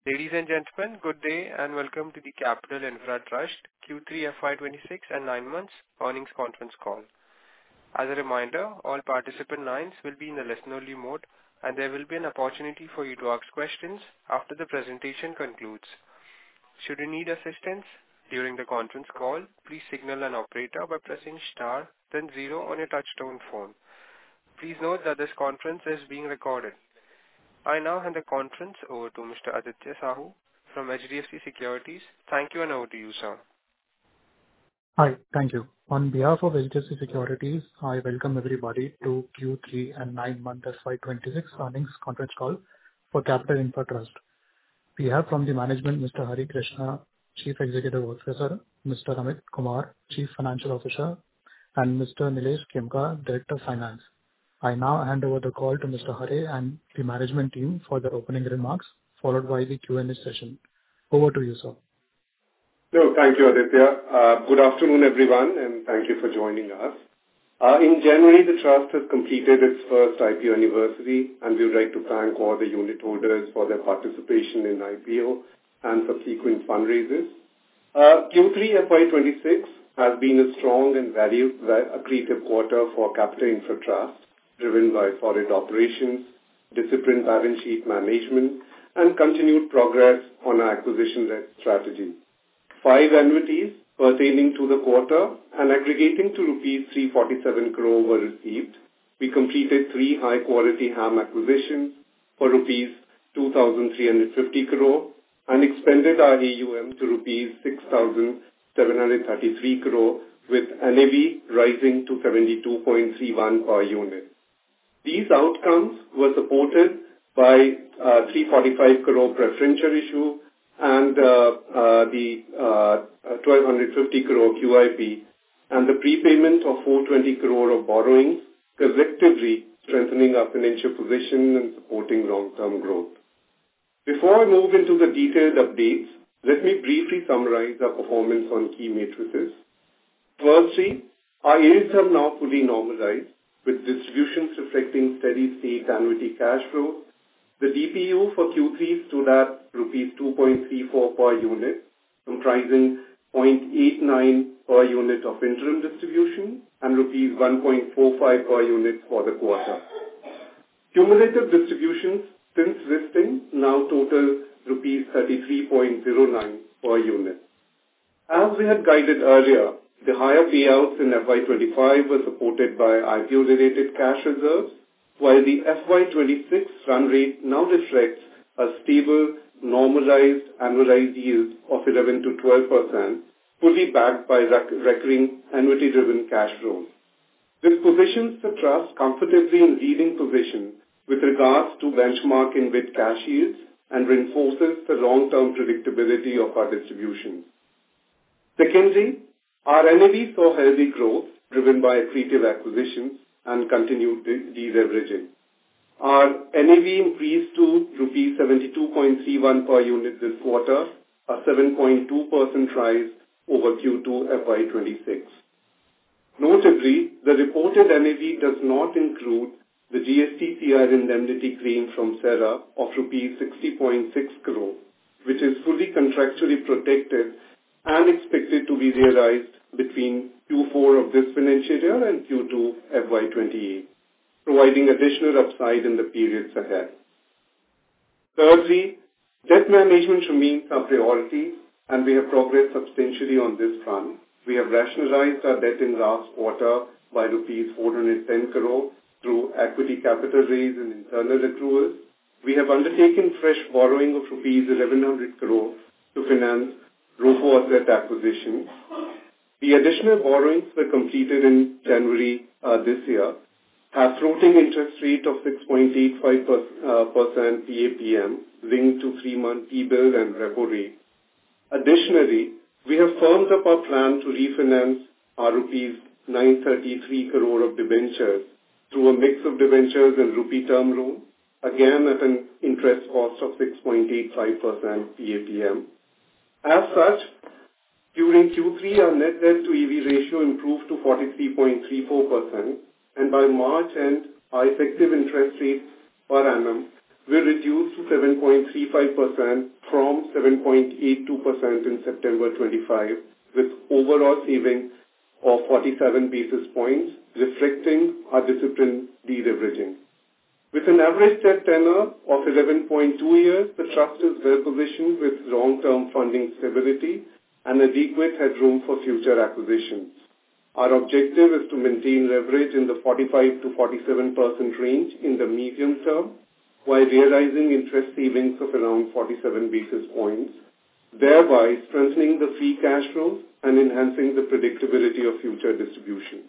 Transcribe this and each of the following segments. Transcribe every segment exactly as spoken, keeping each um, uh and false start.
Ladies and gentlemen, good day and welcome to the Capital Infra Trust Q three F Y twenty-six and nine months earnings conference call. As a reminder, all participant lines will be in the listen-only mode, and there will be an opportunity for you to ask questions after the presentation concludes. Should you need assistance during the conference call, please signal an operator by pressing star then zero on your touchtone phone. Please note that this conference is being recorded. I now hand the conference over to Mister Aditya Sahu from H D F C Securities. Thank you, and over to you, sir. Hi. Thank you. On behalf of H D F C Securities, I welcome everybody to Q three and nine-month F Y twenty-six earnings conference call for Capital Infra Trust. We have from the management Mister Hari Krishna, Chief Executive Officer, Mister Amit Kumar, Chief Financial Officer, and Mister Nilesh Khemka, Director of Finance. I now hand over the call to Mister Hari and the management team for their opening remarks, followed by the Q and A session. Over to you, sir. No, thank you, Aditya. Uh, good afternoon, everyone, and thank you for joining us. Uh, in January, the Trust has completed its first I P O anniversary, and we would like to thank all the unit holders for their participation in I P O and subsequent fundraisers. Uh, Q three F Y twenty-six has been a strong and value accretive quarter for Capital Infra Trust, driven by solid operations, disciplined balance sheet management, and continued progress on our acquisition strategy. Five annuities pertaining to the quarter and aggregating to rupees three hundred forty-seven crore were received. We completed three high-quality H A M acquisitions for rupees two thousand three hundred fifty crore and expanded our A U M to rupees six thousand seven hundred thirty-three crore, with N A V rising to seventy-two point three one per unit. These outcomes were supported by uh, three hundred forty-five crore preferential issue and uh, uh, the uh, twelve fifty crore Q I P and the prepayment of four hundred twenty crore of borrowings, collectively strengthening our financial position and supporting long-term growth. Before I move into the detailed updates, let me briefly summarize our performance on key matrices. Firstly, our yields have now fully normalized, with distributions reflecting steady-state annuity cash flow. The D P U for Q three stood at rupees two point three four per unit, comprising zero point eight nine per unit of interim distribution and rupees one point four five per unit for the quarter. Cumulative distributions since listing now total rupees thirty-three point zero nine per unit. As we had guided earlier, the higher payouts in F Y twenty-five were supported by I P O-related cash reserves, while the F Y twenty-six run rate now reflects a stable, normalized annualized yield of eleven to twelve percent, fully backed by rec- recurring annuity-driven cash flows. This positions the Trust comfortably in leading position with regards to benchmark InvIT cash yields and reinforces the long-term predictability of our distributions. Secondly, our N A V saw healthy growth driven by accretive acquisitions and continued de- deleveraging. Our N A V increased to rupees seventy-two point three one per unit this quarter, a seven point two percent rise over Q two F Y twenty-six. Notably, the reported N A V does not include the G S T C R indemnity claim from Cera of rupees sixty point six crore, which is fully contractually protected and expected to be realized between Q four of this financial year and Q two F Y twenty-eight, providing additional upside in the periods ahead. Thirdly, debt management remains our priority, and we have progressed substantially on this front. We have rationalized our debt in last quarter by rupees four hundred ten crore through equity capital raise and internal accruals. We have undertaken fresh borrowing of rupees eleven hundred crore to finance ROFO asset acquisition. The additional borrowings were completed in January uh, this year, have floating interest rate of six point eight five percent P A P M linked to three-month T-bill and repo rate. Additionally, we have firmed up our plan to refinance our rupees nine hundred thirty-three crore of debentures through a mix of debentures and rupee term loan, again at an interest cost of six point eight five percent P A P M. As such, during Q three, our net debt to E V ratio improved to forty-three point three four percent, and by March end, our effective interest rate per annum will reduce to seven point three five percent from seven point eight two percent in September twenty-five, with overall saving of forty-seven basis points, reflecting our disciplined deleveraging. With an average debt tenor of eleven point two years, the trust is well positioned with long-term funding stability and adequate headroom for future acquisitions. Our objective is to maintain leverage in the forty-five to forty-seven percent range in the medium term, while realizing interest savings of around forty-seven basis points, thereby strengthening the free cash flows and enhancing the predictability of future distributions.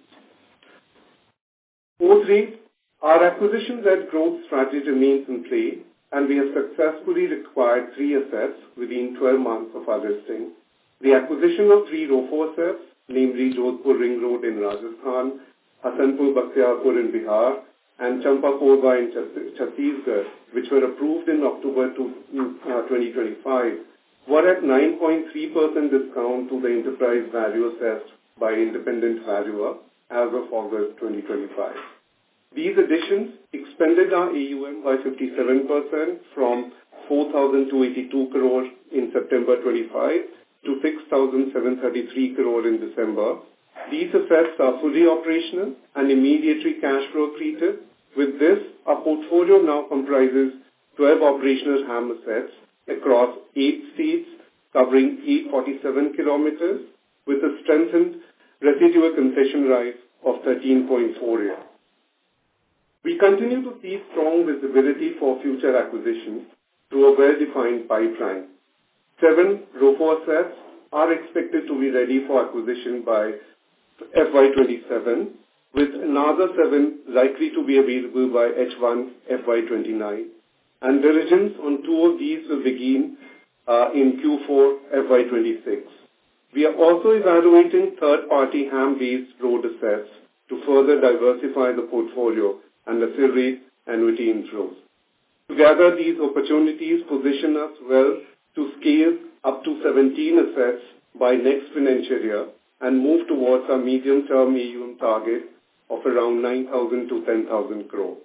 Fourthly, our acquisition-led growth strategy remains in play, and we have successfully acquired three assets within twelve months of our listing. The acquisition of three ROFO assets, namely Jodhpur Ring Road in Rajasthan, Hasanpur Bakhtiarpur in Bihar, and Champakorba in Chhattisgarh, which were approved in October twenty twenty-five, were at nine point three percent discount to the enterprise value assessed by independent valuer as of August twenty twenty-five. These additions expanded our A U M by fifty-seven percent from four thousand two hundred eighty-two crore in September twenty-five to six thousand seven hundred thirty-three crore in December. These assets are fully operational and immediately cash flow accretive. With this, our portfolio now comprises twelve operational HAM assets across eight states, covering eight hundred forty-seven kilometers, with a strengthened residual concession right of thirteen point four years. We continue to see strong visibility for future acquisitions through a well-defined pipeline. Seven ROFO assets are expected to be ready for acquisition by F Y twenty-seven, with another seven likely to be available by H one F Y twenty-nine. And diligence on two of these will begin uh, in Q four F Y twenty-six. We are also evaluating third-party HAM-based road assets to further diversify the portfolio and accelerate annuity inflows. Together, these opportunities position us well to scale up to seventeen assets by next financial year and move towards our medium-term A U M target of around nine thousand to ten thousand crore.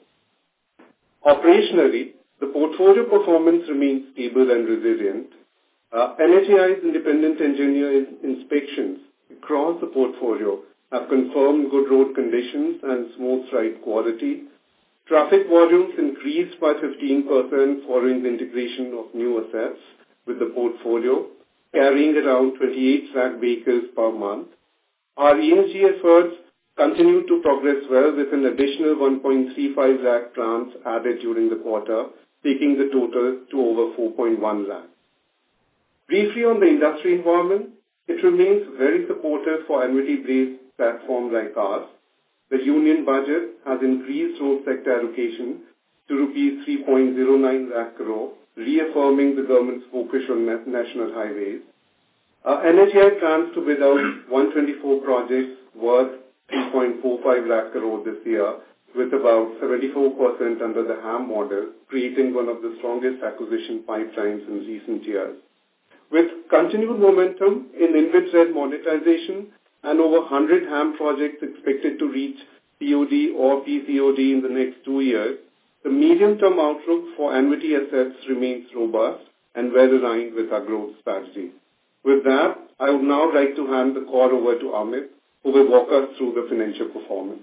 Operationally, the portfolio performance remains stable and resilient. Uh, N H A I's independent engineer inspections across the portfolio have confirmed good road conditions and smooth ride quality. Traffic volumes increased by fifteen percent following the integration of new assets with the portfolio, carrying around twenty-eight lakh vehicles per month. Our E S G efforts continue to progress well, with an additional one point three five lakh plants added during the quarter, taking the total to over four point one lakh. Briefly on the industry environment, it remains very supportive for annuity-based platforms like ours. The union budget has increased road sector allocation to rupees three point zero nine lakh crore, reaffirming the government's focus on national highways. Uh, N H A I plans to bid out one hundred twenty-four projects worth three point four five lakh crore this year, with about seventy-four percent under the HAM model, creating one of the strongest acquisition pipelines in recent years. With continued momentum in InvIT-led monetization and over one hundred HAM projects expected to reach C O D or P C O D in the next two years, the medium-term outlook for annuity assets remains robust and well aligned with our growth strategy. With that, I would now like to hand the call over to Amit, who will walk us through the financial performance.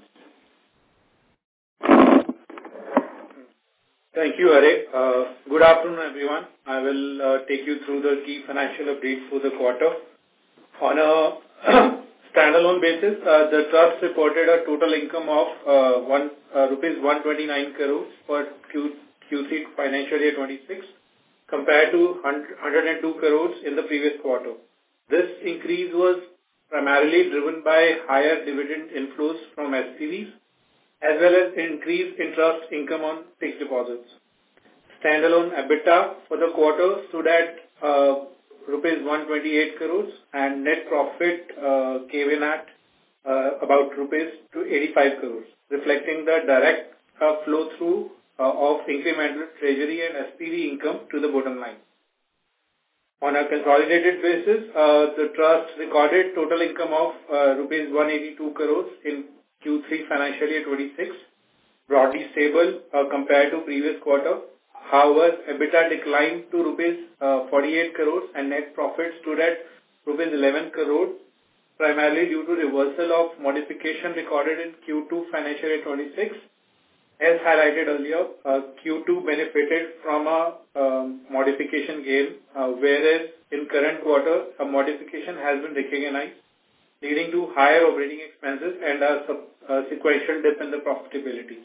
Thank you, Hare. Uh, good afternoon, everyone. I will uh, take you through the key financial updates for the quarter. On a standalone basis, uh, the trust reported a total income of uh, one, uh, rupees one hundred twenty-nine crores for Q, Q3 financial year twenty-six, compared to one hundred two crores in the previous quarter. This increase was primarily driven by higher dividend inflows from S P Vs, as well as increased interest income on fixed deposits. Standalone EBITDA for the quarter stood at uh, rupees one hundred twenty-eight crores, and net profit uh, came in at uh, about rupees eighty-five crores, reflecting the direct uh, flow through uh, of incremental treasury and S P V income to the bottom line. On a consolidated basis, uh, the trust recorded total income of uh, rupees one hundred eighty-two crores in Q three financial year twenty-six, broadly stable uh, compared to previous quarter. However, EBITDA declined to rupees uh, forty-eight crores and net profit stood at rupees eleven crore, primarily due to reversal of modification recorded in Q two financial year twenty-six. As highlighted earlier, uh, Q two benefited from a um, modification gain, uh, whereas in current quarter, a modification has been recognized, leading to higher operating expenses and a, sub- a sequential dip in the profitability.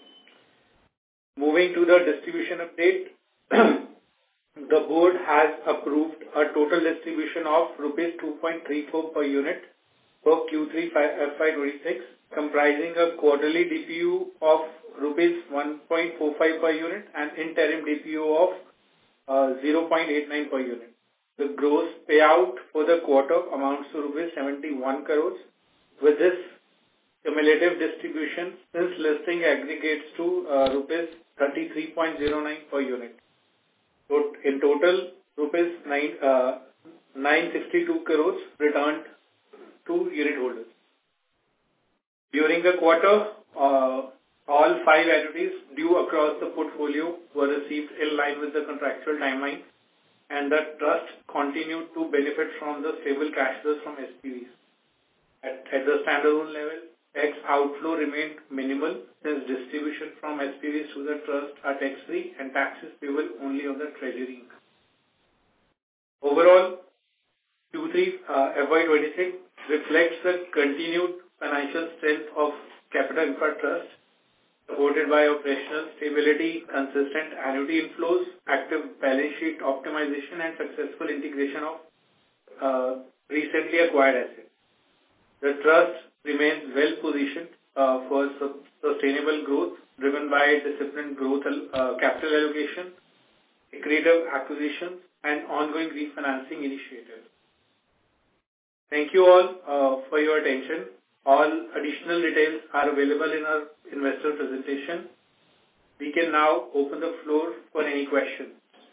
Moving to the distribution update, the board has approved a total distribution of rupees two point three four per unit for Q three F Y twenty-six, comprising a quarterly D P U of rupees one point four five per unit and interim D P U of uh, zero point eight nine per unit. The gross payout for the quarter amounts to rupees seventy-one crores. With this cumulative distribution, since listing aggregates to uh, rupees thirty-three point zero nine per unit. So in total, rupees nine uh, nine sixty-two crores returned to unit holders. During the quarter, uh, all five annuities due across the portfolio were received in line with the contractual timeline, and the trust continued to benefit from the stable cash flows from S P Vs. At, at the standalone level, tax outflow remained minimal since distribution from S P Vs to the trust are tax-free and taxes payable only on the treasury income. Overall, Q three uh, F Y twenty-six reflects the continued financial strength of Capital Infra Trust, supported by operational stability, consistent annuity inflows, active balance sheet optimization, and successful integration of uh, recently acquired assets. The trust remains well positioned uh, for su- sustainable growth, driven by disciplined growth, uh, capital allocation, accretive acquisitions, and ongoing refinancing initiatives. Thank you all uh, for your attention. All additional details are available in our investor presentation. We can now open the floor for any questions.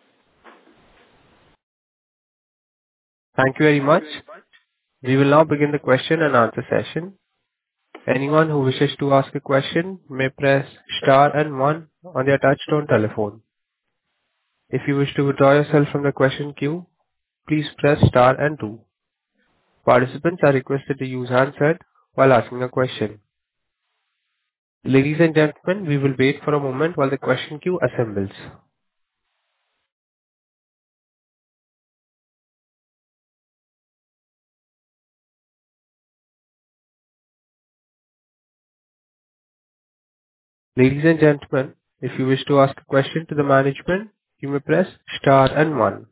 Thank you very much. We will now begin the question and answer session. Anyone who wishes to ask a question may press star and one on their touchtone telephone. If you wish to withdraw yourself from the question queue, please press star and two. Participants are requested to use handset while asking a question. Ladies and gentlemen, we will wait for a moment while the question queue assembles. Ladies and gentlemen, if you wish to ask a question to the management, you may press star and one.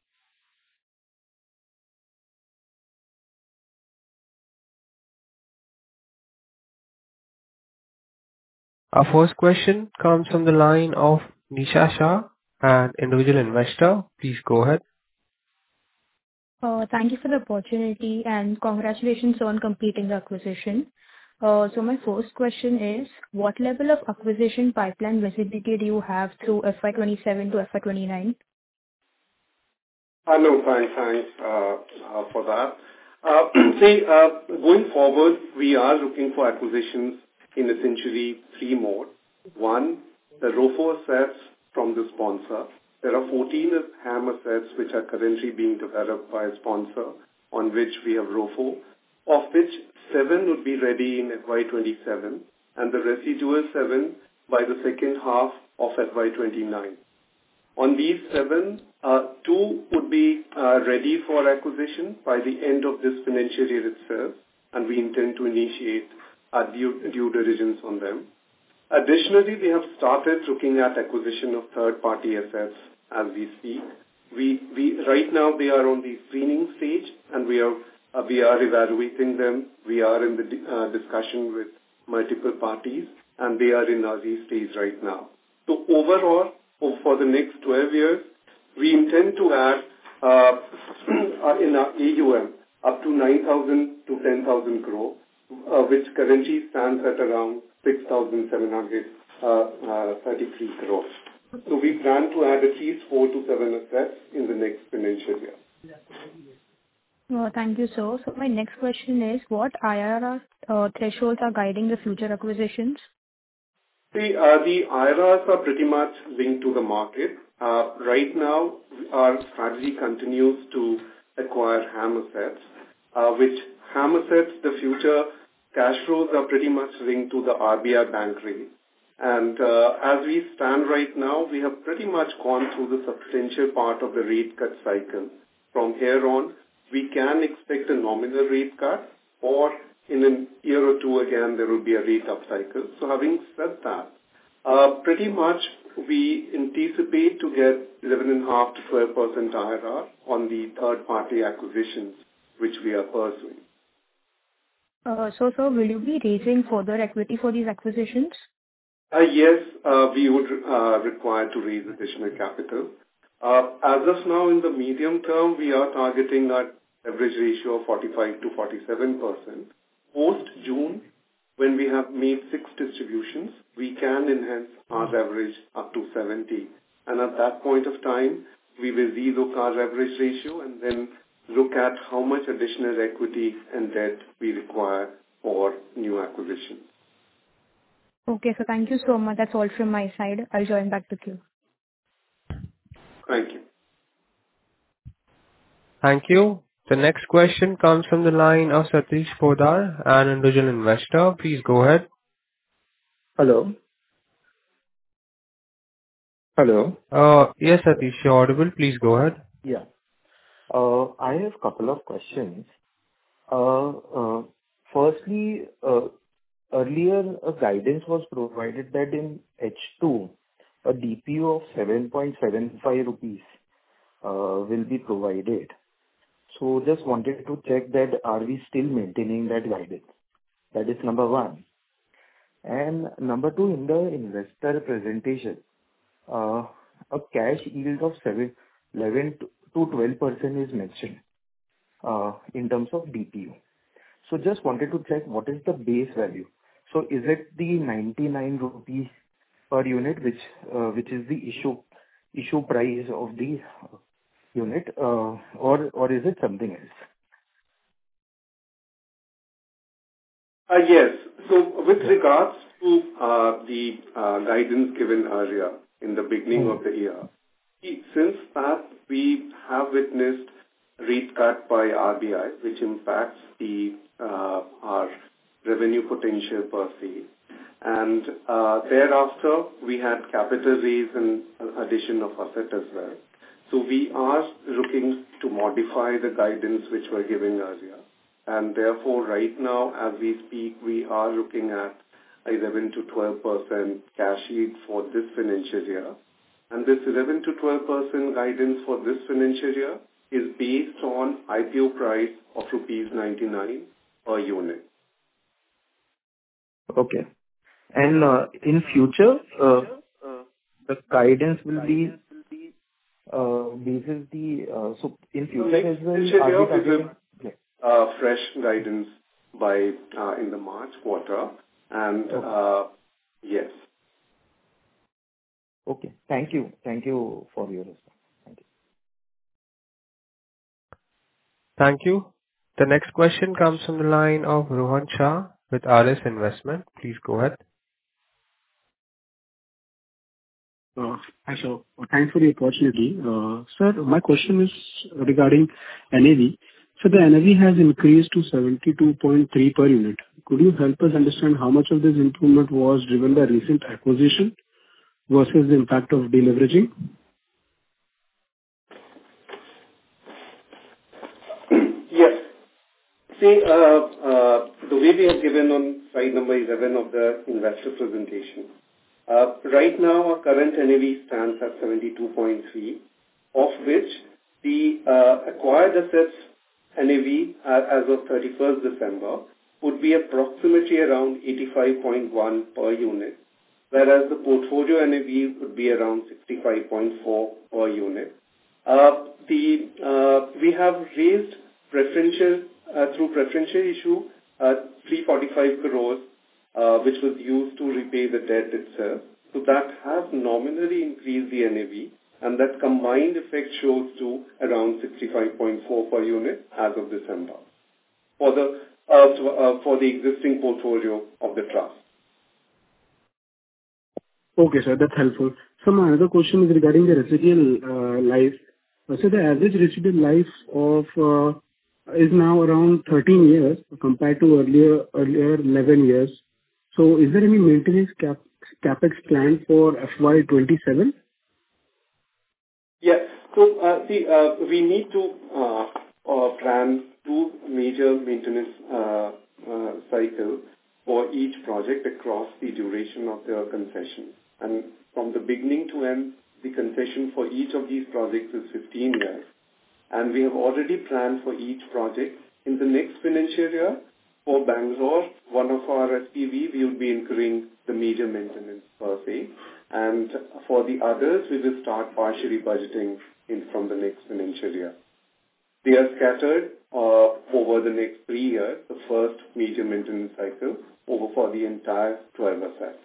Our first question comes from the line of Nisha Shah, an individual investor. Please go ahead. Uh, Thank you for the opportunity and congratulations on completing the acquisition. Uh, So my first question is, what level of acquisition pipeline visibility do you have through F Y twenty-seven to F Y twenty-nine? Uh, No, thanks. Thanks uh, uh, for that. Uh, See, uh, going forward, we are looking for acquisitions in essentially three modes. One, the ROFO assets from the sponsor. There are fourteen HAM assets which are currently being developed by a sponsor, on which we have ROFO, of which seven would be ready in F Y twenty-seven, and the residual seven by the second half of F Y twenty-nine. On these seven, uh, two would be uh, ready for acquisition by the end of this financial year itself, and we intend to initiate our due, due diligence on them. Additionally, we have started looking at acquisition of third-party assets as we speak. We, we right now they are on the screening stage, and we are uh, we are evaluating them. We are in the uh, discussion with multiple parties, and they are in early stage right now. So overall, for the next twelve years, we intend to add uh, in our A U M up to nine thousand to ten thousand crore, uh, which currently stands at around six thousand seven hundred thirty-three crores. So we plan to add at least four to seven assets in the next financial year. Uh, Thank you, sir. So my next question is, what I R R uh, thresholds are guiding the future acquisitions? See, uh, the I R Rs are pretty much linked to the market. Uh, right now, our strategy continues to acquire HAM assets, uh, which HAM assets, the future cash flows are pretty much linked to the R B I bank rate. And uh, as we stand right now, we have pretty much gone through the substantial part of the rate cut cycle. From here on, we can expect a nominal rate cut, or in a year or two again, there will be a rate up cycle. So having said that, uh, pretty much we anticipate to get eleven point five to twelve percent I R R on the third-party acquisitions which we are pursuing. Uh, so, sir, will you be raising further equity for these acquisitions? Uh, yes, uh, we would uh, require to raise additional capital. Uh, as of now, in the medium term, we are targeting a average ratio of forty-five to forty-seven percent. Post-June, when we have made six distributions, we can enhance our average up to seventy. And at that point of time, we will relook our average ratio and then look at how much additional equity and debt we require for new acquisitions. Okay, so thank you so much. That's all from my side. I'll join back the queue. Thank you. Thank you. The next question comes from the line of Satish Podar, an individual investor. Please go ahead. Hello. Hello. Uh, yes, Satish, you're audible. Please go ahead. Yeah. Uh, I have a couple of questions. Uh, uh, Firstly, uh, earlier a guidance was provided that in H two, a D P U of seven point seven five rupees uh, will be provided. So just wanted to check that are we still maintaining that guidance? That is number one. And number two, in the investor presentation, uh, a cash yield of seven, eleven to twelve percent is mentioned uh, in terms of D P U. So just wanted to check what is the base value. So is it the ninety-nine rupees per unit, which uh, which is the issue issue price of the unit, uh, or or is it something else? Uh, yes. So with regards to uh, the uh, guidance given earlier in the beginning Hmm. of the year, see, since that we have witnessed rate cut by R B I, which impacts the uh, our revenue potential per se, and uh, thereafter we had capital raise and addition of asset as well. So we are looking to modify the guidance which were given earlier. And therefore, right now, as we speak, we are looking at eleven to twelve percent cash yield for this financial year. And this eleven to twelve percent guidance for this financial year is based on I P O price of rupees ninety-nine per unit. Okay. And uh, in future, uh, the guidance will be uh, basis the uh, so in So future next as well, financial are we year, we targeting? will uh, fresh guidance by uh, in the March quarter. And Okay. uh, yes. Okay. Thank you. Thank you for your response. Thank you. Thank you. The next question comes from the line of Rohan Shah with R S Investment. Please go ahead. Uh, Hi, sir. Thanks for the opportunity. Uh, Sir, my question is regarding N A V. So the N A V has increased to seventy-two point three per unit. Could you help us understand how much of this improvement was driven by recent acquisition versus the impact of deleveraging? Yes. See, uh, uh, the way we have given on slide number eleven of the investor presentation, uh, right now our current N A V stands at seventy-two point three, of which the uh, acquired assets N A V uh, as of thirty-first December would be approximately around eighty-five point one per unit, whereas the portfolio N A V would be around sixty-five point four per unit. Uh, the uh, we have raised preferential uh, through preferential issue uh, three hundred forty-five crores, uh, which was used to repay the debt itself. So that has nominally increased the N A V, and that combined effect shows to around sixty-five point four per unit as of December for the uh, so, uh, for the existing portfolio of the trust. Okay, sir. That's helpful. So my other question is regarding the residual uh, life. Uh, So the average residual life of uh, is now around thirteen years compared to earlier earlier eleven years. So is there any maintenance cap capex plan for F Y twenty-seven? Yes. So, uh, see, uh, we need to uh, uh, plan two major maintenance uh, uh, cycles for each project across the duration of the concession. And from the beginning to end, the concession for each of these projects is fifteen years. And we have already planned for each project. In the next financial year, for Bangalore, one of our S P V, we will be incurring the major maintenance per se. And for the others, we will start partially budgeting in from the next financial year. They are scattered uh, over the next three years, the first major maintenance cycle, over for the entire twelve assets.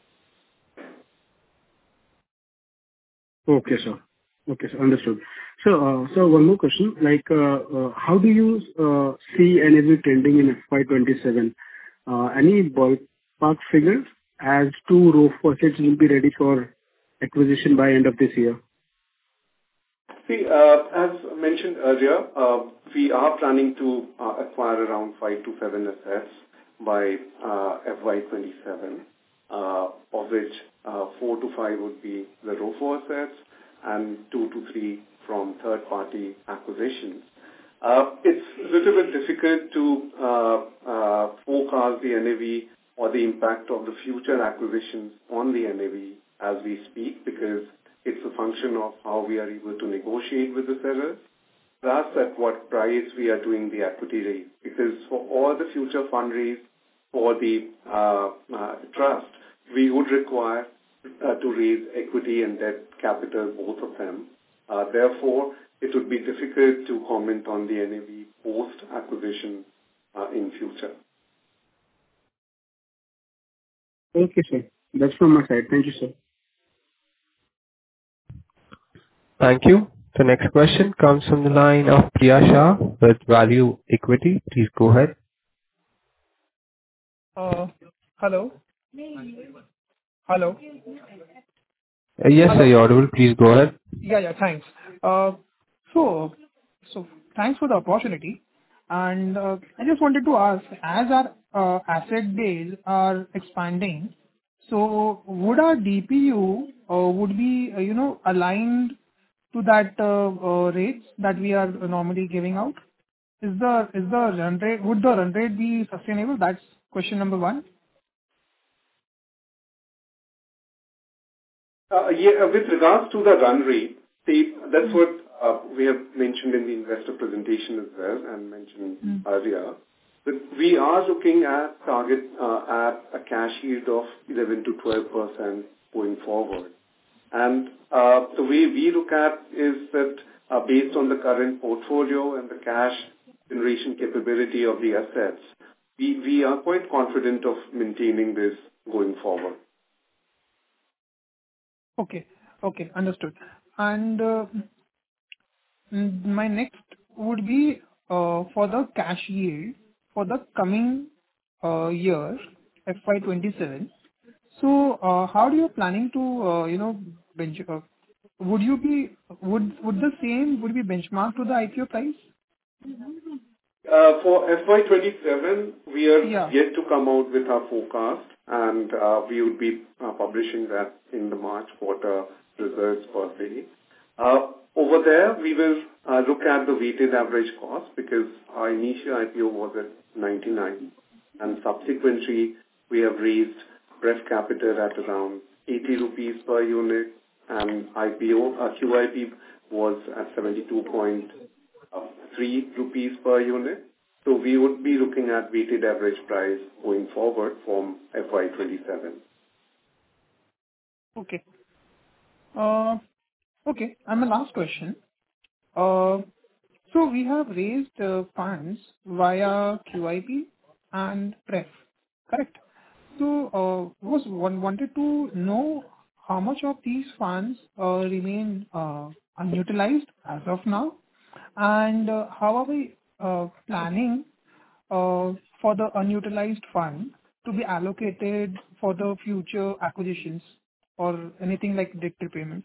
Okay, sir. Okay, sir. Understood. So, uh, so one more question, like, uh, uh, how do you uh, see N A V trending in F Y twenty-seven? Uh, Any ballpark figures as two ROFO assets will be ready for acquisition by end of this year? See, uh, as mentioned earlier, uh, we are planning to uh, acquire around five to seven assets by uh, F Y twenty-seven, uh, of which uh, four to five would be the ROFO assets and two to three from third-party acquisitions. Uh, it's a little bit difficult to uh, uh, forecast the N A V or the impact of the future acquisitions on the N A V as we speak, because it's a function of how we are able to negotiate with the sellers, plus at what price we are doing the equity raise. Because for all the future fundraise for the uh, uh, trust, we would require uh, to raise equity and debt capital, both of them. Uh, therefore, it would be difficult to comment on the N A V post-acquisition uh, in future. Okay, sir. That's from my side. Thank you, sir. Thank you. The next question comes from the line of Priya Shah with Value Equity. Please go ahead. Uh, hello. Hello. Uh, Yes, sir, Hello. you're audible. Please go ahead. Yeah, yeah. Thanks. Uh, so, so thanks for the opportunity. And uh, I just wanted to ask, as our uh, asset base are expanding, so would our D P U uh, would be uh, you know aligned to that uh, uh, rates that we are normally giving out? Is the is the run rate would the run rate be sustainable? That's question number one. Uh, yeah, with regards to the run rate, see, that's what uh, we have mentioned in the investor presentation as well and mentioned Mm. earlier. But we are looking at target uh, at a cash yield of eleven to twelve percent going forward. And uh, the way we look at is that uh, based on the current portfolio and the cash generation capability of the assets, we, we are quite confident of maintaining this going forward. Okay. Okay, understood. And uh, mm, my next would be uh, for the cash yield for the coming uh, year, F Y twenty-seven. So, uh, how are you planning to, uh, you know, bench, uh, would you be, would would the same would be benchmarked to the I P O price? Uh, For F Y twenty-seven, we are Yeah. yet to come out with our forecast, and uh, we would be uh, publishing that in the March quarter results per se. Uh, Over there, we will uh, look at the weighted average cost, because our initial I P O was at ninety-nine, and subsequently, we have raised pref capital at around eighty rupees per unit, and I P O, uh, Q I P was at seventy-two point three rupees per unit. So we would be looking at weighted average price going forward from F Y twenty-seven. Okay. Uh, Okay, and my last question. Uh, So we have raised uh, funds via Q I P and pref, correct? So, uh, was one wanted to know how much of these funds uh, remain uh, unutilized as of now, and uh, how are we uh, planning uh, for the unutilized fund to be allocated for the future acquisitions? or anything like debt repayment?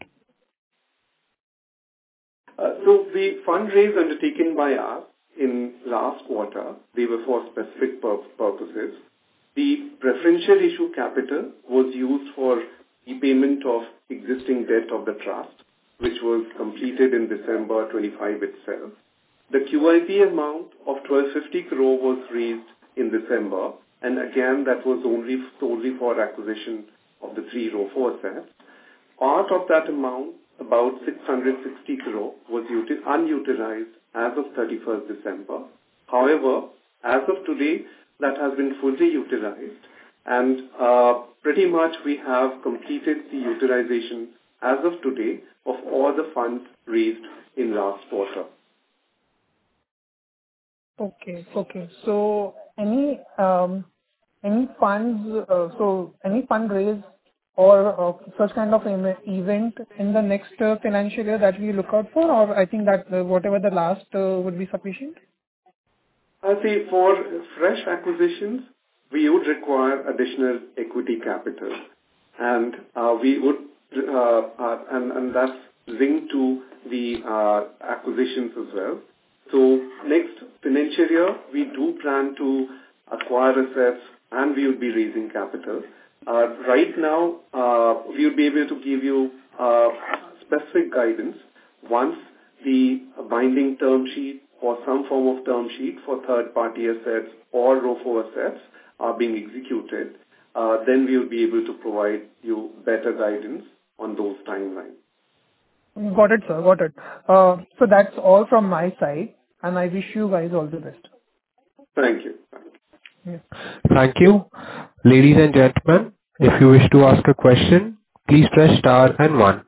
Uh, so the fundraise undertaken by us in last quarter, they were for specific pur- purposes. The preferential issue capital was used for repayment of existing debt of the trust, which was completed in December twenty-five itself. The Q I P amount of twelve fifty crore was raised in December, and again that was only solely for acquisition of the three R O F O assets. Part of that amount, about six hundred sixty crore, was util- unutilized as of thirty-first December. However, as of today, that has been fully utilized, and uh, pretty much we have completed the utilization as of today of all the funds raised in last quarter. Okay. Okay. So any um, any funds, uh, so any fundraise or uh, such kind of em- event in the next uh, financial year that we look out for, or I think that uh, whatever the last uh, would be sufficient? I say for fresh acquisitions, we would require additional equity capital, and uh, we would, uh, uh, and, and that's linked to the uh, acquisitions as well. So next financial year, we do plan to acquire assets, and we will be raising capital. Uh, right now, uh, we will be able to give you uh, specific guidance once the binding term sheet or some form of term sheet for third-party assets or R O F O assets are being executed. Uh, then we will be able to provide you better guidance on those timelines. Got it, sir. Got it. Uh, So that's all from my side, and I wish you guys all the best. Thank you. Thank you. Yeah. Thank you. Ladies and gentlemen, if you wish to ask a question, please press star and one.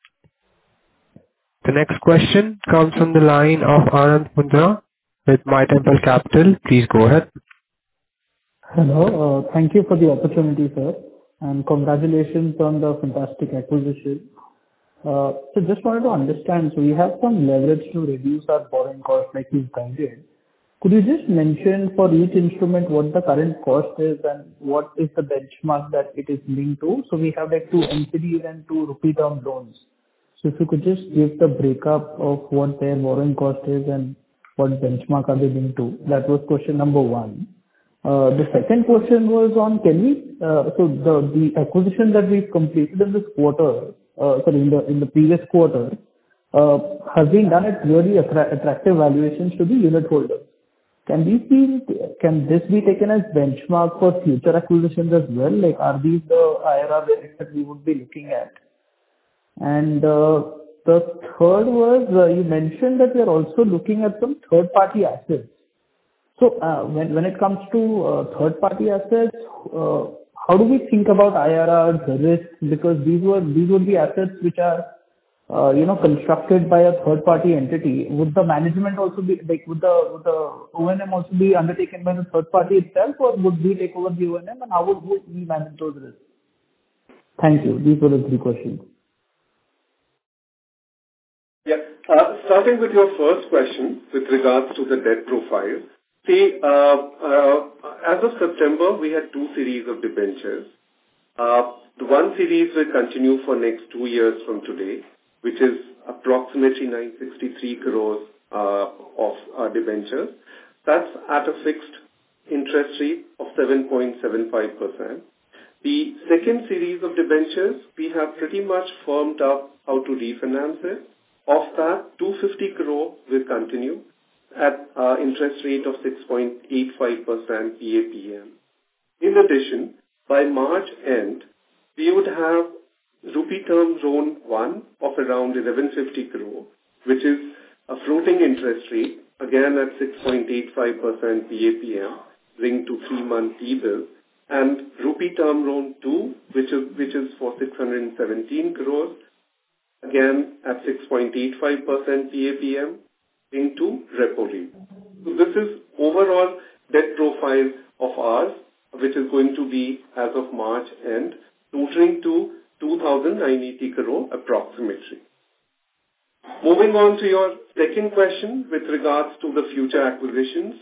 The next question comes from the line of Anand Mundra with My Temple Capital. Please go ahead. Hello. uh, Thank you for the opportunity, sir, and congratulations on the fantastic acquisition. Uh, So just wanted to understand, so we have some leverage to reduce our borrowing cost like you've guided. Could you just mention for each instrument what the current cost is and what is the benchmark that it is linked to? So we have like two N C Ds and two rupee term loans. So if you could just give the breakup of what their borrowing cost is and what benchmark are they linked to? That was question number one. Uh, The second question was on, can we, uh, so the the acquisition that we've completed in this quarter, uh, sorry, in the in the previous quarter, uh, has been done at really attra- attractive valuations to the unit holders. Can we see, can this be taken as benchmark for future acquisitions as well? Like, are these the I R R rates that we would be looking at? And uh, the third was, uh, you mentioned that we are also looking at some third-party assets. So, uh, when when it comes to uh, third-party assets, uh, how do we think about I R Rs, risks? Because these were these would be assets which are, uh, you know, constructed by a third-party entity. Would the management also be, like, would the would the O and M also be undertaken by the third party itself, or would we take over the O and M, and how would would we manage those risks? Thank you. These were the three questions. Yeah. Uh, Starting with your first question with regards to the debt profile. See, uh, uh, as of September, we had two series of debentures. Uh, The one series will continue for next two years from today, which is approximately nine hundred sixty-three crores uh, of uh, debentures. That's at a fixed interest rate of seven point seven five percent. The second series of debentures, we have pretty much firmed up how to refinance it. Of that, two hundred fifty crore will continue at uh, interest rate of six point eight five percent P A P M. In addition, by March end, we would have rupee term loan one of around eleven fifty crore, which is a floating interest rate, again at six point eight five percent P A P M, linked to three-month T-bill, and rupee term loan two, which is which is for six hundred seventeen crores, again at six point eight five percent P A P M, into repo rate. So this is overall debt profile of ours, which is going to be as of March end, totaling to two thousand nine hundred eighty crore approximately. Moving on to your second question with regards to the future acquisitions.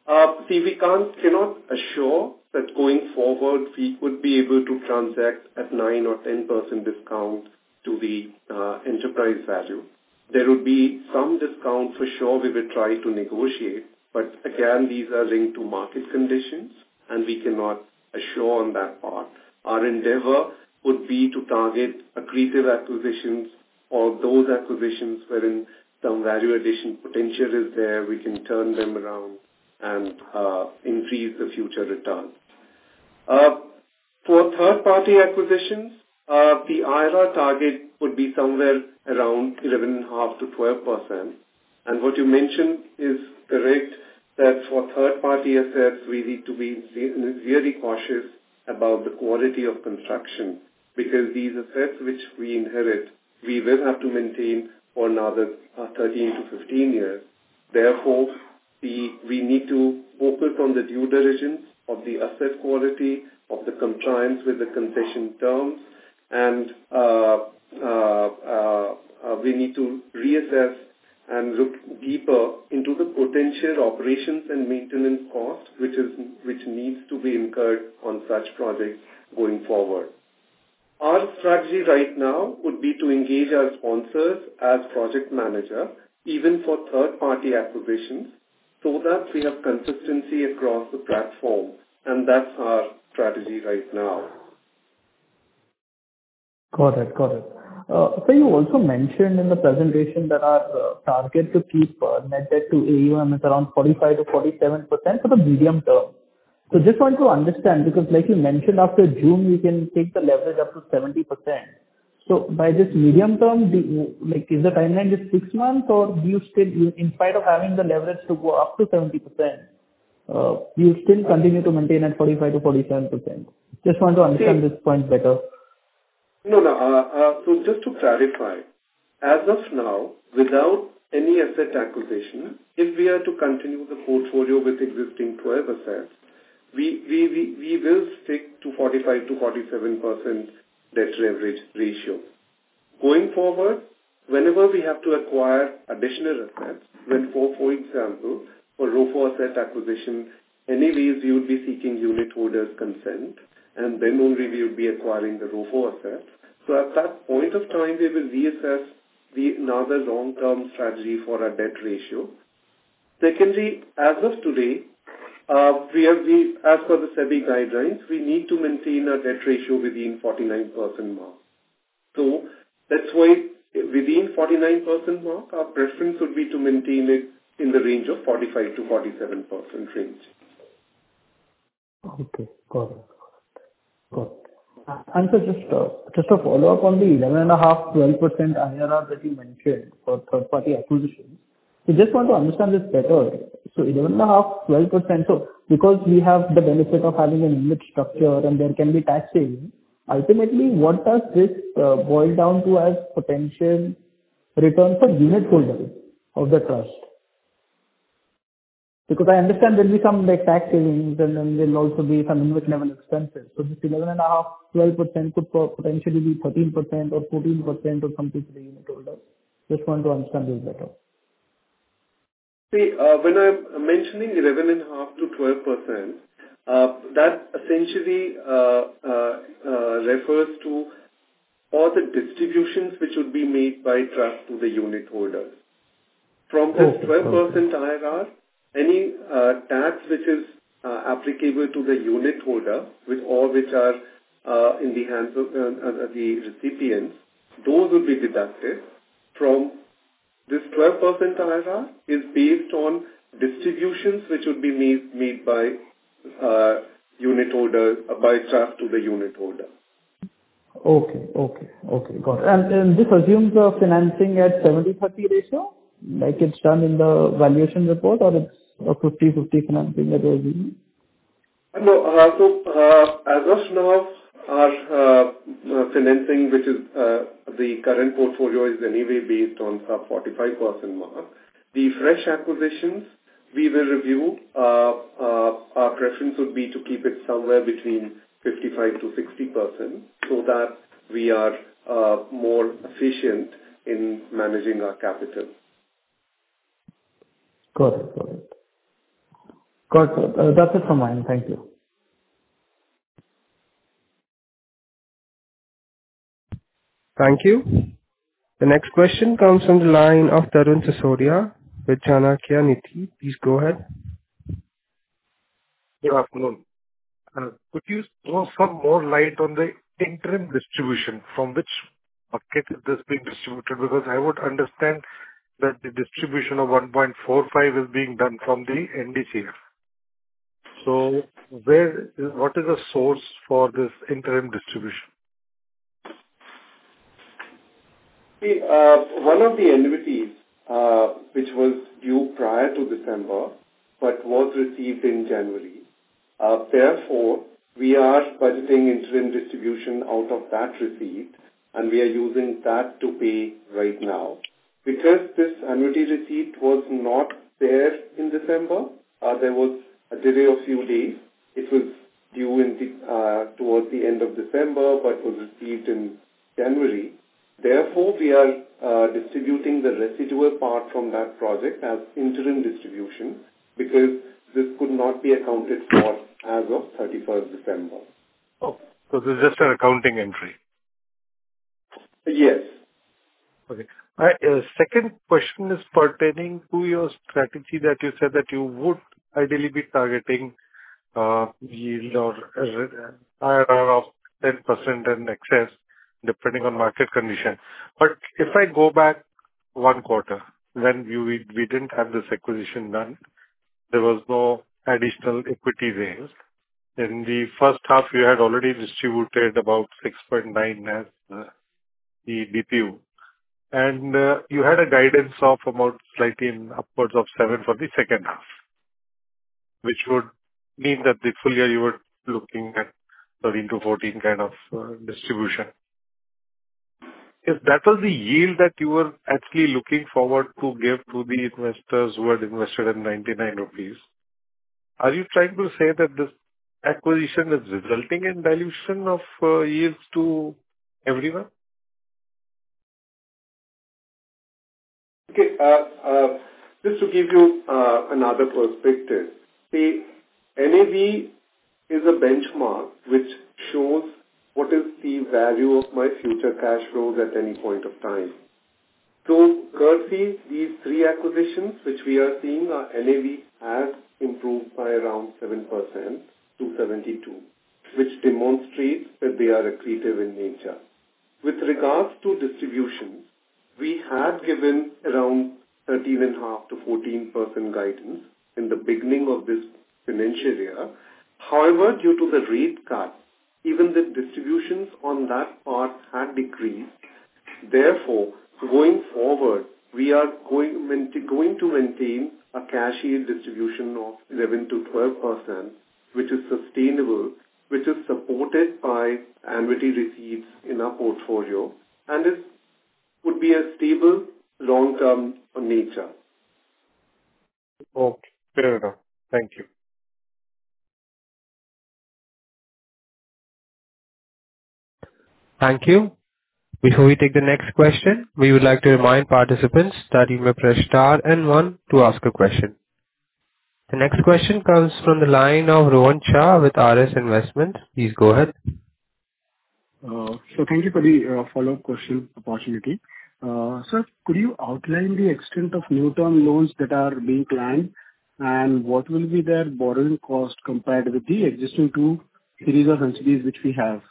Uh, see, we can't, cannot assure that going forward we would be able to transact at nine or ten percent discount to the uh, enterprise value. There would be some discount for sure we will try to negotiate, but again, these are linked to market conditions and we cannot assure on that part. Our endeavor would be to target accretive acquisitions or those acquisitions wherein some value addition potential is there, we can turn them around and uh, increase the future returns. Uh, for third-party acquisitions, uh, the I R R target would be somewhere around eleven point five to twelve percent. And what you mentioned is correct, that for third-party assets, we need to be really cautious about the quality of construction, because these assets which we inherit, we will have to maintain for another uh, thirteen to fifteen years. Therefore, the, we need to focus on the due diligence of the asset quality, of the compliance with the concession terms, and uh, uh, uh, uh, we need to reassess and look deeper into the potential operations and maintenance cost which is which needs to be incurred on such projects going forward. Our strategy right now would be to engage our sponsors as project manager, even for third-party acquisitions, so that we have consistency across the platform, and that's our strategy right now. Got it, got it. Uh, so you also mentioned in the presentation that our uh, target to keep uh, net debt to A U M is around forty-five to forty-seven percent for the medium term. So just want to understand, because like you mentioned, after June, we can take the leverage up to seventy percent. So by this medium term, do, like is the timeline just six months, or do you still, you, in spite of having the leverage to go up to seventy percent, uh, you still continue to maintain at forty-five to forty-seven percent? Just want to understand this point better. No, no. Uh, uh, so just to clarify, as of now, without any asset acquisition, if we are to continue the portfolio with existing twelve assets, we we we, we will stick to forty-five to forty-seven percent debt leverage ratio. Going forward, whenever we have to acquire additional assets, when for for example, for ROFO asset acquisition, anyways we would be seeking unit holders' consent, and then only we would be acquiring the ROFO assets. So at that point of time, we will reassess the another long-term strategy for our debt ratio. Secondly, as of today, uh, we have, we, as per the SEBI guidelines, we need to maintain our debt ratio within forty-nine percent mark. So that's why within forty-nine percent mark, our preference would be to maintain it in the range of forty-five to forty-seven percent range. Okay, got it. Got it. And so just, uh, just a follow-up on the eleven point five to twelve percent I R R that you mentioned for third-party acquisitions. We just want to understand this better. So eleven point five to twelve percent, so because we have the benefit of having an InvIT structure and there can be tax savings, ultimately what does this uh, boil down to as potential return for unit holders of the trust? Because I understand there will be some like tax savings and then there will also be some InvIT level expenses. So this eleven point five to twelve percent could potentially be thirteen percent or fourteen percent or something for the unit holders. Just want to understand this better. See, uh, when I'm mentioning eleven point five to twelve percent, uh, that essentially uh, uh, uh, refers to all the distributions which would be made by trust to the unit holders. From this Okay, twelve percent okay. I R R, any uh, tax which is uh, applicable to the unit holder, with all which are uh, in the hands of uh, uh, the recipients, those will be deducted. From this twelve percent I R R is based on distributions which would be made, made by uh, unit holder, uh, by trust to the unit holder. Okay, okay, okay, got it. And, and this assumes the financing at seventy thirty ratio, like it's done in the valuation report, or it's a fifty fifty financing that you're using? No, uh, so uh, as of now, our uh, uh, financing, which is uh, the current portfolio, is anyway based on sub forty-five percent mark. The fresh acquisitions, we will review. Uh, uh, our preference would be to keep it somewhere between fifty-five to sixty percent, so that we are uh, more efficient in managing our capital. Got it, got it. Got it. Uh, That's it from mine. Thank you. Thank you. The next question comes from the line of Tarun Sisodia with Chanakya Niti. Please go ahead. Good afternoon. Uh, Could you throw some more light on the interim distribution? From which bucket is this being distributed? Because I would understand that the distribution of one point four five is being done from the N D C F. So where is, what is the source for this interim distribution? See, uh, one of the annuities, uh, which was due prior to December, but was received in January. Uh, therefore, we are budgeting interim distribution out of that receipt, and we are using that to pay right now. Because this annuity receipt was not there in December, uh, there was a delay of few days. It was due in the, uh, towards the end of December, but was received in January. Therefore, we are uh, distributing the residual part from that project as interim distribution, because this could not be accounted for as of thirty-first December. Oh, so this is just an accounting entry. Yes. Okay. My uh, second question is pertaining to your strategy that you said that you would ideally be targeting uh, yield or uh, I R R of ten percent and excess, depending on market condition. But if I go back one quarter, when you, we, we didn't have this acquisition done, there was no additional equity raised. In the first half, you had already distributed about six point nine as uh, the D P U. And uh, you had a guidance of about slightly in upwards of seven for the second half, which would mean that the full year you were looking at thirteen to fourteen kind of uh, distribution. If that was the yield that you were actually looking forward to give to the investors who had invested in ninety-nine rupees, are you trying to say that this acquisition is resulting in dilution of uh, yields to everyone? Okay. Uh, uh, just to give you uh, another perspective, the N A V is a benchmark which shows what is the value of my future cash flows at any point of time. So, courtesy these three acquisitions which we are seeing, our N A V has improved by around seven percent to seventy-two, which demonstrates that they are accretive in nature. With regards to distributions, we had given around thirteen point five to fourteen percent guidance in the beginning of this financial year. However, due to the rate cut, even the distributions on that part had decreased. Therefore, going forward, we are going, going to maintain a cash yield distribution of eleven to twelve percent, which is sustainable, which is supported by annuity receipts in our portfolio, and is would be a stable, long-term nature. Okay, fair enough. Thank you. Thank you. Before we take the next question, we would like to remind participants that you may press star and one to ask a question. The next question comes from the line of Rohan Shah with R S Investment. Please go ahead. Uh, So thank you for the uh, follow-up question opportunity. Uh, Sir, could you outline the extent of new term loans that are being planned, and what will be their borrowing cost compared with the existing two series of N C Ds which we have?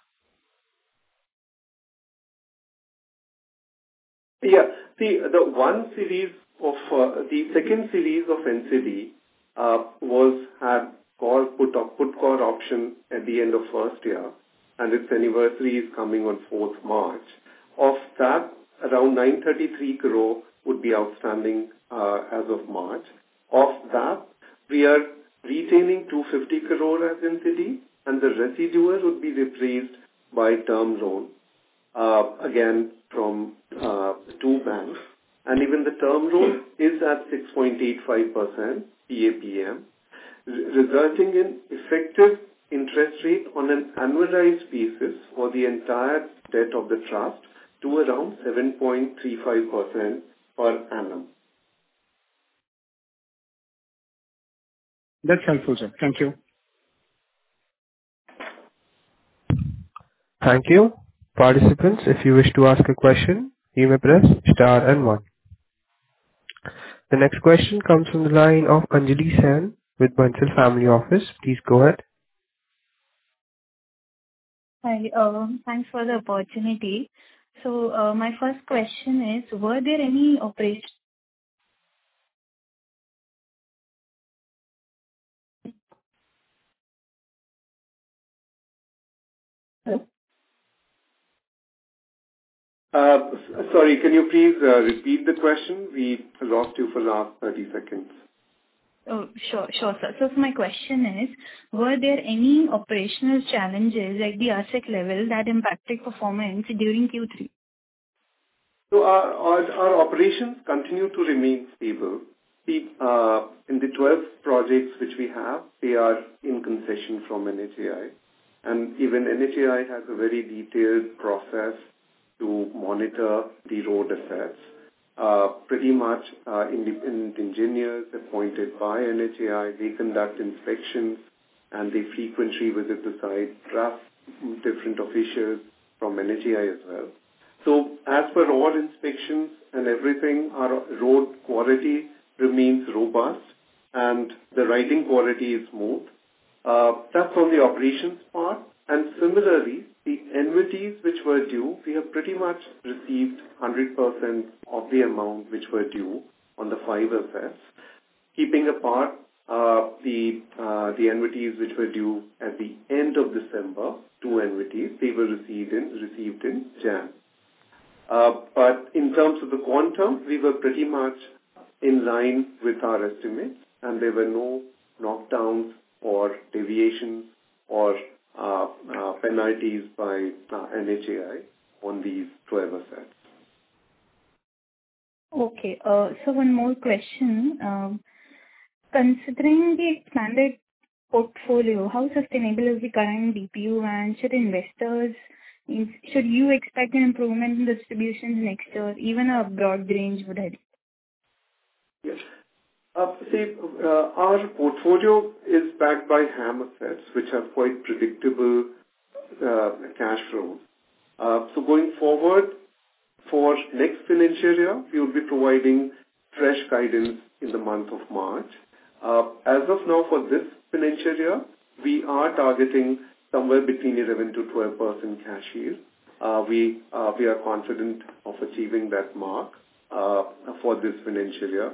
Yeah, see, the one series of, uh, the second series of N C D uh, was, had call put, op, put call option at the end of first year, and its anniversary is coming on fourth March. Of that, around nine hundred thirty-three crore would be outstanding uh, as of March. Of that, we are retaining two hundred fifty crore as N C D, and the residual would be replaced by term loan, uh, again from uh, two banks. And even the term loan is at six point eight five percent P A P M, resulting in effective interest rate on an annualized basis for the entire debt of the trust to around seven point three five percent per annum. That's helpful, sir. Thank you. Thank you. Participants, if you wish to ask a question, you may press star and one. The next question comes from the line of Anjali Sen with Bansal Family Office. Please go ahead. Hi, uh, thanks for the opportunity. So, uh, my first question is, were there any operations? Hello? Uh, s- Sorry, can you please uh, repeat the question? We lost you for the last thirty seconds. Oh, sure, sure, sir. So my question is, were there any operational challenges at the R S E C level that impacted performance during Q three? So our our our operations continue to remain stable. See, uh, in the twelve projects which we have, they are in concession from N H A I, and even N H A I has a very detailed process to monitor the road assets. Uh, pretty much uh, independent engineers appointed by N H A I, they conduct inspections and they frequently visit the site, plus different officials from N H A I as well. So as per all inspections and everything, our road quality remains robust and the riding quality is smooth. Uh, that's on the operations part. And similarly, the annuities which were due, we have pretty much received one hundred percent of the amount which were due on the five assets, keeping apart uh, the uh, the annuities which were due at the end of December, two annuities, they were received in, received in Jan. Uh, but in terms of the quantum, we were pretty much in line with our estimates, and there were no knockdowns or deviations or uh, uh, penalties by uh, N H A I on these twelve assets. Okay, uh, so one more question. Um, considering the expanded portfolio, how sustainable is the current D P U, and should investors, should you expect an improvement in distributions next year? Even a broad range would help. Yes. Uh, see, uh, our portfolio is backed by HAM assets, which have quite predictable uh, cash flows. Uh, so going forward, for next financial year, we will be providing fresh guidance in the month of March. Uh, as of now, for this financial year, we are targeting somewhere between eleven to twelve percent cash yield. Uh, we uh, we are confident of achieving that mark uh, for this financial year.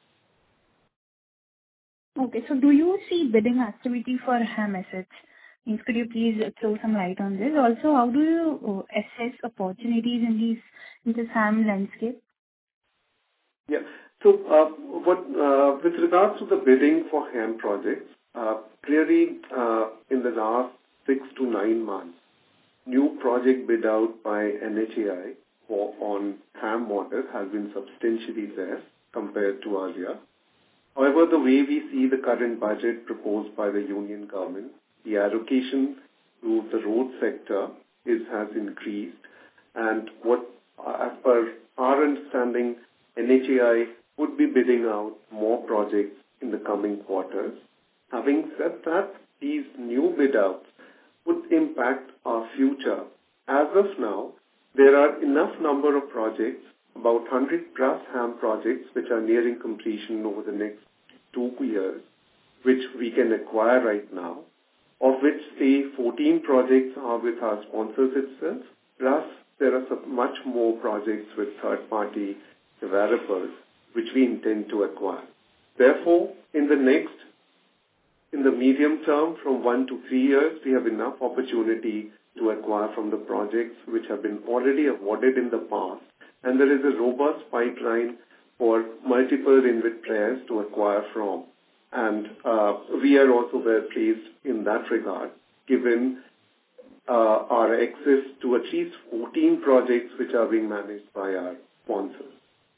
Okay, so do you see bidding activity for HAM assets? Means, could you please throw some light on this? Also, how do you assess opportunities in these in this HAM landscape? Yeah. So, uh, what uh, with regards to the bidding for HAM projects, uh, clearly uh, in the last six to nine months, new project bid out by N H A I for on HAM model has been substantially less compared to earlier. However, the way we see the current budget proposed by the union government, the allocation to the road sector is has increased, and what, as per our understanding, N H A I would be bidding out more projects in the coming quarters. Having said that, these new bid outs would impact our future. As of now, there are enough number of projects, about one hundred plus HAM projects, which are nearing completion over the next two years, which we can acquire right now, of which, say, fourteen projects are with our sponsors itself, plus there are some much more projects with third-party developers, which we intend to acquire. Therefore, in the next, in the medium term, from one to three years, we have enough opportunity to acquire from the projects which have been already awarded in the past, and there is a robust pipeline for multiple InvIT players to acquire from. And uh, we are also well placed in that regard, given uh, our access to at least fourteen projects which are being managed by our sponsors.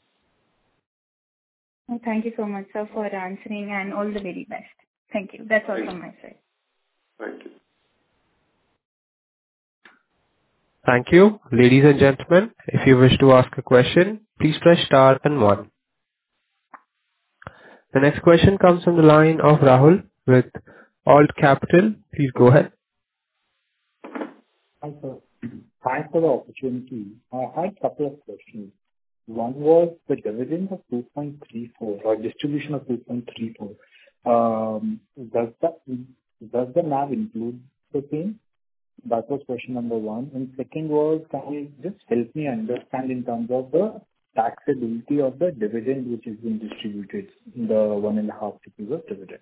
Oh, thank you so much, sir, for answering, and all the very best. Thank you. That's all Thank from you. my side. Thank you. Thank you. Ladies and gentlemen, if you wish to ask a question, please press star and one. The next question comes from the line of Rahul with Alt Capital. Please go ahead. Hi, sir. Thanks for the opportunity. I had a couple of questions. One was the dividend of two point three four or distribution of two point three four. Um, Does that does the N A V include the same? That was question number one. And second was, can you just help me understand in terms of the taxability of the dividend which is being distributed, the one and a half rupees of dividend?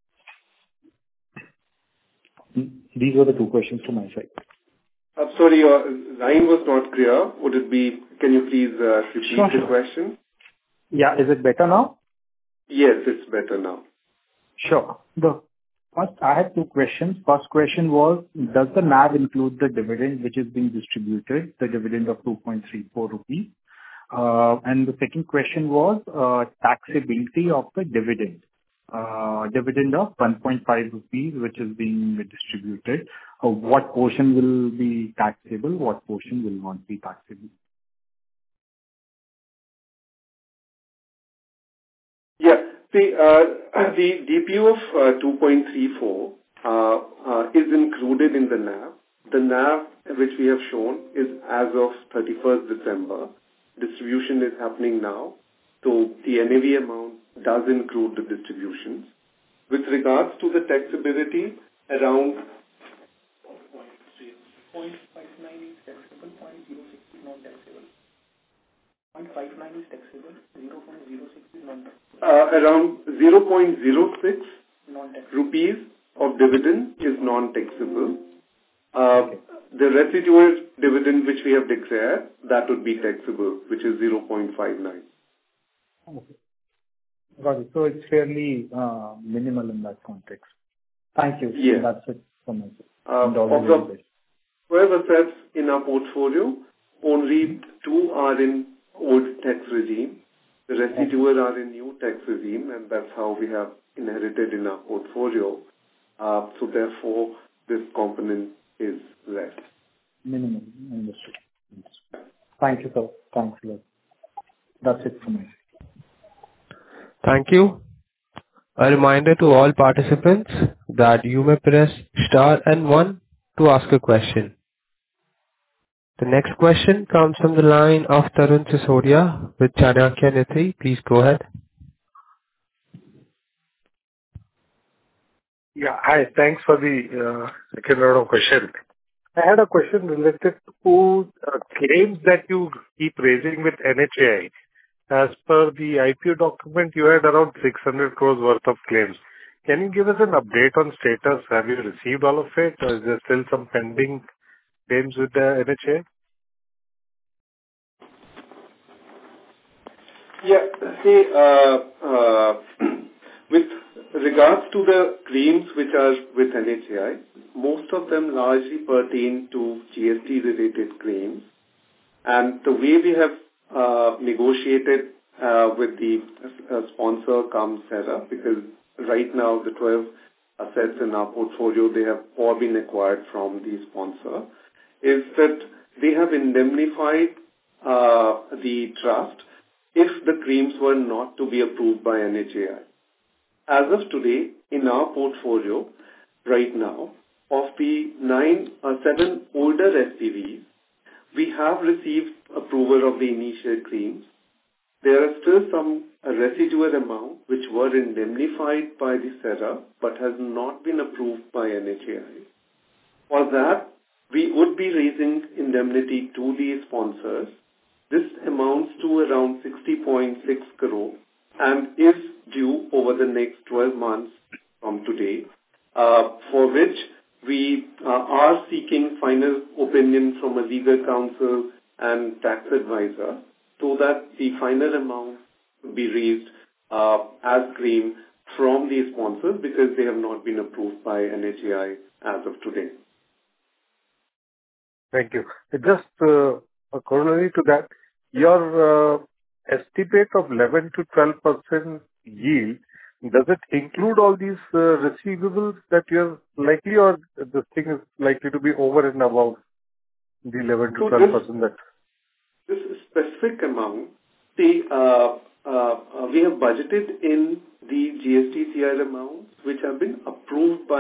These were the two questions from my side. I'm sorry, your line was not clear. Would it be... Can you please uh, repeat Sure, the sure. question? Yeah. Is it better now? Yes, it's better now. Sure. The first, I had two questions. First question was, does the N A V include the dividend which is being distributed, the dividend of two point three four rupees? Uh, And the second question was, uh, taxability of the dividend. Uh, Dividend of one point five rupees, which is being distributed. Uh, What portion will be taxable? What portion will not be taxable? Yeah. See, uh, the D P U of uh, two point three four uh, uh, is included in the N A V. The N A V which we have shown is as of thirty-first December. Distribution is happening now. So the N A V amount does include the distributions. With regards to the taxability, around zero point five nine is taxable, zero point zero six is non-taxable. zero point five nine is taxable, zero point zero six is non-taxable. uh, around zero point zero six Non-taxable. rupees of dividend is non-taxable. Uh, the residual dividend which we have declared, that would be taxable, which is zero point five nine. Okay. Got it. So it's fairly uh, minimal in that context. Thank you. Yes. That's it from my side. Uh, And all of the the very best. twelve assets in our portfolio, only two are in old tax regime. The residual are in new tax regime, and that's how we have inherited in our portfolio. Uh, so therefore, this component is less. Minimal. Understood. Understood. Thank you, sir. Thanks a lot. That's it from my side. Thank you. A reminder to all participants that you may press star and one to ask a question. The next question comes from the line of Tarun Sisodia with Chanakya Niti. Please go ahead. Yeah. Hi. Thanks for the uh, second round of question. I had a question related to uh, claims that you keep raising with N H A I. As per the I P O document, you had around six hundred crores worth of claims. Can you give us an update on status? Have you received all of it, or is there still some pending claims with the N H A I? Yeah. See, uh, uh, with regards to the claims which are with N H A I, most of them largely pertain to G S T-related claims. And the way we have uh, negotiated uh, with the uh, sponsor comes Cera, because right now the twelve assets in our portfolio, they have all been acquired from the sponsor, is that they have indemnified uh, the trust if the claims were not to be approved by N H A I. As of today, in our portfolio, right now, of the nine or uh, seven older S P Vs, we have received approval of the initial claims. There are still some uh, residual amount which were indemnified by the Cera but has not been approved by N H A I. For that, we would be raising indemnity to the sponsors. This amounts to around sixty point six crore and is due over the next twelve months from today, uh, for which we uh, are seeking final opinion from a legal counsel and tax advisor so that the final amount will be raised uh, as claim from the sponsors because they have not been approved by N H A I as of today. Thank you. Just uh, a corollary to that, your uh, estimate of eleven to twelve percent yield, does it include all these uh, receivables that you're likely, or this thing is likely to be over and above the eleven to twelve percent that? This specific amount, see, uh, uh, uh, we have budgeted in the G S T C R amounts which have been approved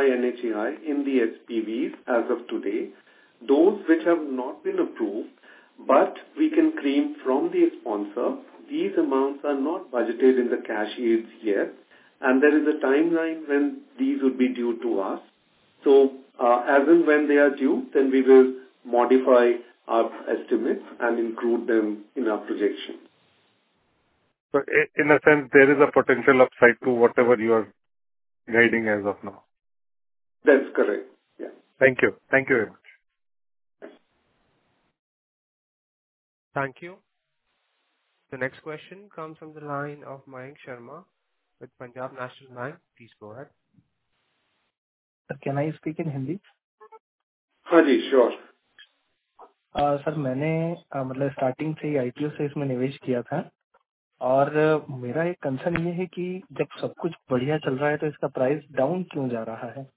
by N H A I in the S P Vs as of today. Those which have not been approved, but we can claim from the sponsor, these amounts are not budgeted in the cash yields yet, and there is a timeline when these would be due to us. So, uh, as and when they are due, then we will modify our estimates and include them in our projection. So i- in a sense, there is a potential upside to whatever you are guiding as of now. That's correct. Yeah. Thank you. Thank you very much. Thank you. The next question comes from the line of Mayank Sharma with Punjab National Bank. Please go ahead. Can I speak in Hindi? हाँ जी, sure. uh, sir मैंने uh, मतलब starting से ही IPO से इसमें निवेश किया था और uh, मेरा एक कंसर्न ये है कि जब सब कुछ बढ़िया चल रहा है तो इसका प्राइस डाउन क्यों जा रहा है?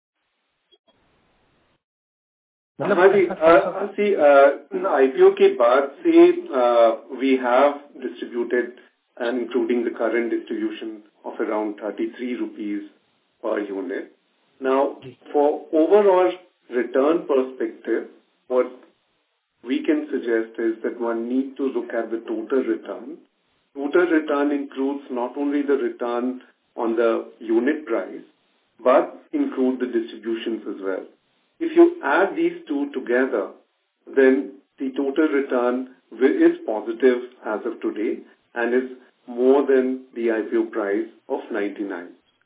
हाँ जी, सी आईपीओ के बाद से we have distributed and including the current distribution of around thirty-three rupees per unit. Now, for overall return perspective, what we can suggest is that one need to look at the total return. Total return includes not only the return on the unit price, but include the distributions as well. If you add these two together, then the total return is positive as of today and is more than the I P O price of ninety-nine.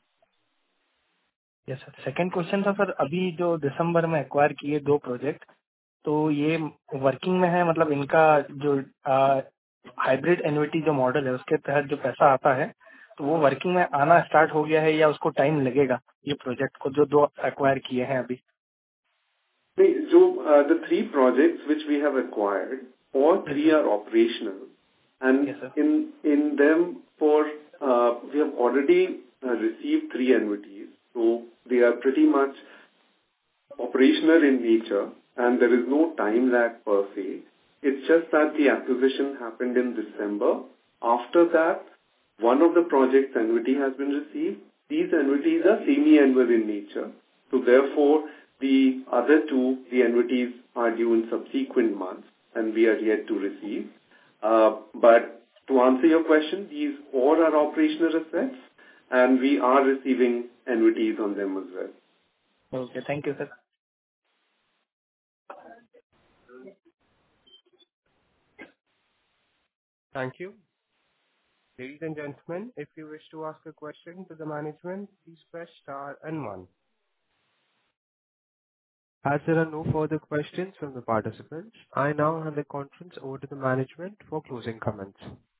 Yes sir. Second question था sir, अभी जो दिसंबर में acquire किए दो project, तो ये working में है, मतलब इनका जो हाइब्रिड एन्युटी जो मॉडल है उसके तहत जो पैसा आता है तो वो वर्किंग में आना स्टार्ट हो गया है या उसको टाइम लगेगा ये प्रोजेक्ट को जो दो एक्वायर किए हैं अभी? जो the three projects which we have acquired, all three are operational. And yes, in in them, for uh, we have already uh, received three annuities, so they are pretty much operational in nature, and there is no time lag per se. It's just that the acquisition happened in December. After that, one of the projects annuity has been received. These annuities are semi-annual in nature, so therefore the other two, the annuities are due in subsequent months, and we are yet to receive. Uh, but to answer your question, these all are operational assets and we are receiving annuities on them as well. Okay, thank you, sir. Thank you. Ladies and gentlemen, if you wish to ask a question to the management, please press star and one. As there are no further questions from the participants, I now hand the conference over to the management for closing comments.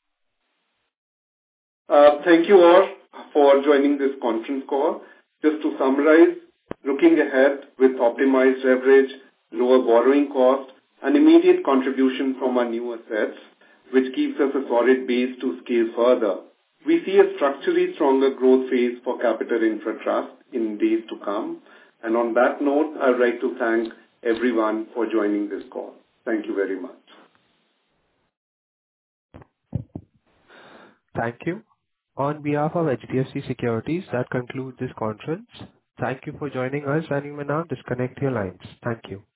Uh, thank you all for joining this conference call. Just to summarize, looking ahead with optimized leverage, lower borrowing cost, and immediate contribution from our new assets, which gives us a solid base to scale further, we see a structurally stronger growth phase for Capital Infra Trust in days to come. And on that note, I'd like to thank everyone for joining this call. Thank you very much. Thank you. On behalf of H D F C Securities, that concludes this conference. Thank you for joining us, and you may now disconnect your lines. Thank you.